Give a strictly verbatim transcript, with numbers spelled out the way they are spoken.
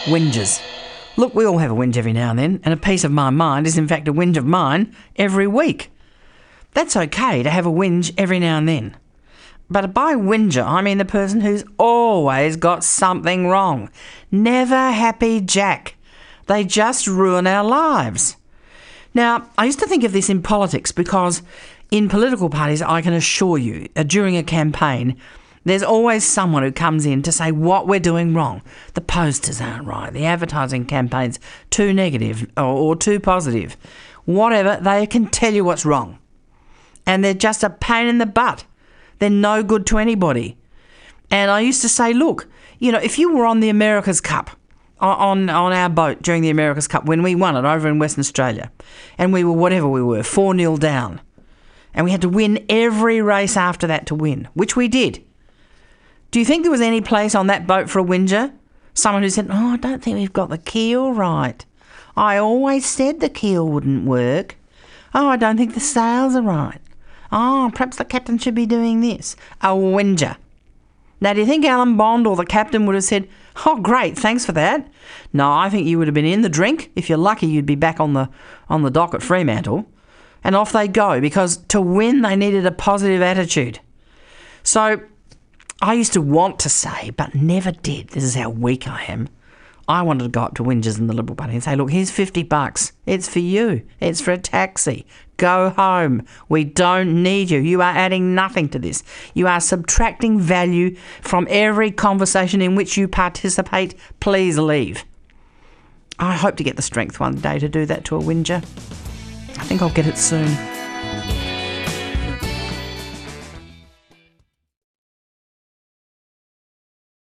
Whingers. Look, we all have a whinge every now and then, and a piece of my mind is in fact a whinge of mine every week. That's okay to have a whinge every now and then. But by whinger, I mean the person who's always got something wrong. Never happy Jack. They just ruin our lives. Now, I used to think of this in politics because in political parties, I can assure you, uh, during a campaign, there's always someone who comes in to say what we're doing wrong. The posters aren't right, the advertising campaign's too negative or, or too positive. Whatever, they can tell you what's wrong. And they're just a pain in the butt. They're no good to anybody. And I used to say, look, you know, if you were on the America's Cup, on, on our boat during the America's Cup, when we won it over in Western Australia, and we were whatever we were, four nil down, and we had to win every race after that to win, which we did. Do you think there was any place on that boat for a whinger? Someone who said, oh, I don't think we've got the keel right. I always said the keel wouldn't work. Oh, I don't think the sails are right. Oh, perhaps the captain should be doing this. A whinger. Now, do you think Alan Bond or the captain would have said, oh, great, thanks for that? No, I think you would have been in the drink. If you're lucky, you'd be back on the on the dock at Fremantle. And off they go, because to win, they needed a positive attitude. So I used to want to say, but never did, this is how weak I am. I wanted to go up to Whingers in the Liberal Party and say, look, here's fifty bucks. It's for you. It's for a taxi. Go home. We don't need you. You are adding nothing to this. You are subtracting value from every conversation in which you participate. Please leave. I hope to get the strength one day to do that to a whinger. I think I'll get it soon.